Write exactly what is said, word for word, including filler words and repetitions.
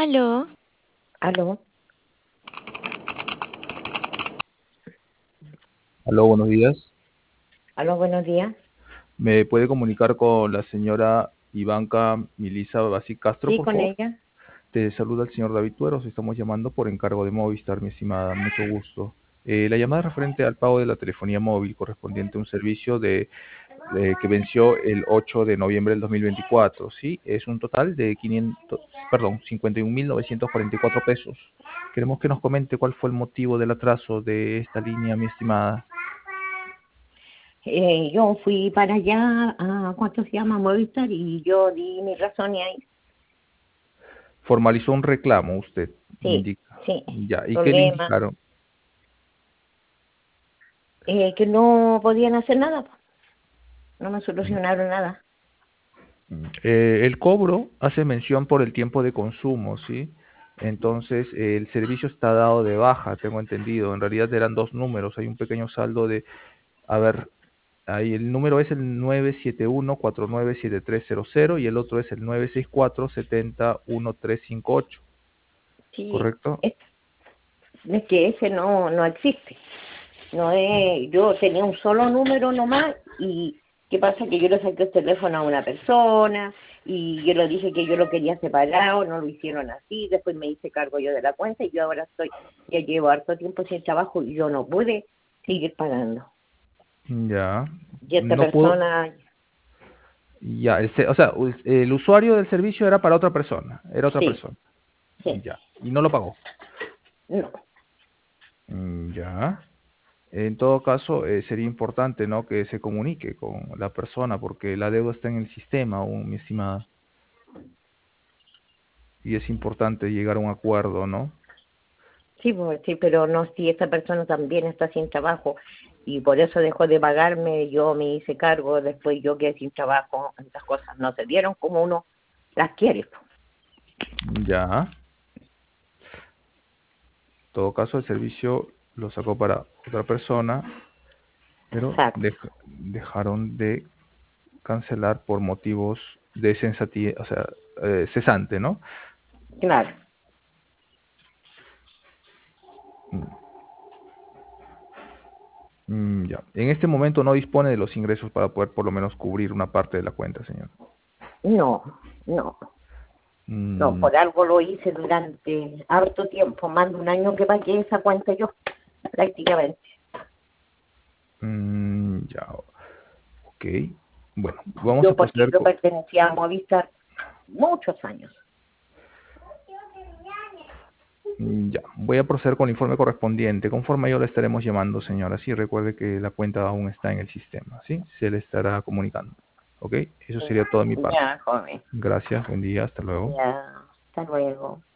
Aló, Aló, Aló, buenos días. aló, buenos días. ¿Me puede comunicar con la señora Ivanka Milisa Basi Castro, Sí, por con favor? ella. Te saluda el señor David Tueros. Estamos llamando por encargo de Movistar, mi estimada. Mucho gusto. Eh, la llamada es referente al pago de la telefonía móvil correspondiente a un servicio de, de- que venció el ocho de noviembre del dos mil veinticuatro. Sí, es un total de quinientos, perdón, cincuenta y un mil novecientos cuarenta y cuatro pesos. Queremos que nos comente cuál fue el motivo del atraso de esta línea, mi estimada. Eh, yo fui para allá a, ¿cuánto se llama? Movistar y yo di mi razón y ahí. Formalizó un reclamo, usted me Sí, indica. sí, Ya, ¿y qué le problema. indicaron? Eh, que no podían hacer nada, po. No me Mm, solucionaron nada. mm. Eh, el cobro hace mención por el tiempo de consumo, ¿sí? Entonces, eh, el servicio está dado de baja, tengo entendido. En realidad eran dos números, hay un pequeño saldo de, a ver, ahí el número es el nueve siete uno cuatro nueve siete tres cero cero y el otro es el nueve seis cuatro siete cero uno tres cinco ocho, Sí, ¿correcto? es, es que ese no, no existe. No es, yo tenía un solo número nomás y qué pasa que yo le saqué el teléfono a una persona y yo le dije que yo lo quería separado, no lo hicieron así, después me hice cargo yo de la cuenta y yo ahora estoy, ya llevo harto tiempo sin trabajo y yo no pude seguir pagando. Ya, Y esta no puedo, persona, ya, el se- o sea, us- el usuario del servicio era para otra persona, era otra sí, persona. sí, Ya, y no lo pagó. no, Mm, ya. En todo caso, eh, sería importante, ¿no? Que se comunique con la persona, porque la deuda está en el sistema aún, mi estimada, y es importante llegar a un acuerdo, ¿no? sí, pues, sí, pero no, si esta persona también está sin trabajo y por eso dejó de pagarme, yo me hice cargo, después yo quedé sin trabajo, estas cosas no se dieron como uno las quiere, pues. Ya. En todo caso, el servicio lo sacó para otra persona, pero Exacto, dej- dejaron de cancelar por motivos de sensatez, o sea, eh, cesante, ¿no? claro. Mm, ya. En este momento no dispone de los ingresos para poder por lo menos cubrir una parte de la cuenta, señor. No, no, no, Mm, por algo lo hice durante harto tiempo, más de un año que pagué esa cuenta yo, prácticamente. mm, ya, ok. Bueno, vamos a Yo porque proceder yo con... pertenecía a Movistar muchos años. mm, Ya, voy a proceder con el informe correspondiente. Conforme a ello le estaremos llamando, señora. Sí, recuerde que la cuenta aún está en el sistema, ¿sí? Se le estará comunicando. ¿Ok? Eso sería todo de mi parte. Ya, joven, Gracias, buen día, hasta luego. ya, hasta luego.